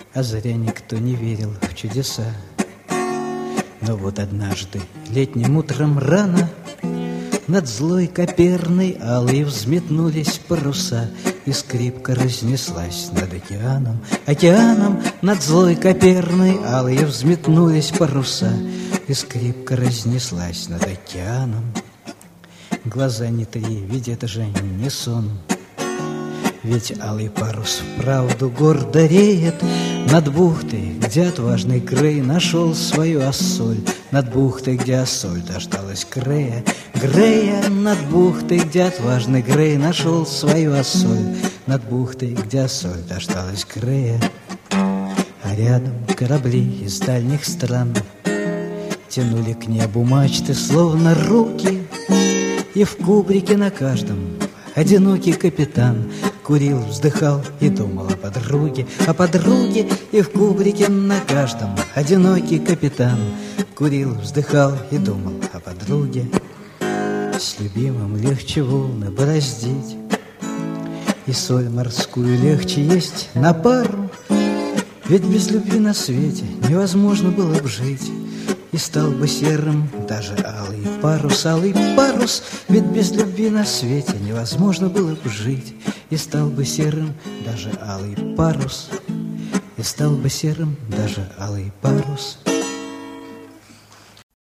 А зря никто не верил в чудеса. Но вот однажды летним утром рано над злой Коперной алой взметнулись паруса, и скрипка разнеслась над океаном. Океаном над злой Коперной алой взметнулись паруса, и скрипка разнеслась над океаном. Глаза не три, ведь это же не сон. Ведь алый парус вправду гордо реет над бухтой, где отважный Грей нашел свою Ассоль. Над бухтой, где Ассоль дождалась Грея. Грея над бухтой, где отважный Грей нашел свою Ассоль. Над бухтой, где Ассоль дождалась Грея. А рядом корабли из дальних стран тянули к небу мачты, словно руки. И в кубрике на каждом одинокий капитан курил, вздыхал и думал о подруге. О подруге, и в кубрике на каждом одинокий капитан курил, вздыхал и думал о подруге. С любимым легче волны бороздить, и соль морскую легче есть на пару. Ведь без любви на свете невозможно было б жить, и стал бы серым даже алый парус. Алый парус, ведь без любви на свете невозможно было бы жить, и стал бы серым даже алый парус, и стал бы серым даже алый парус.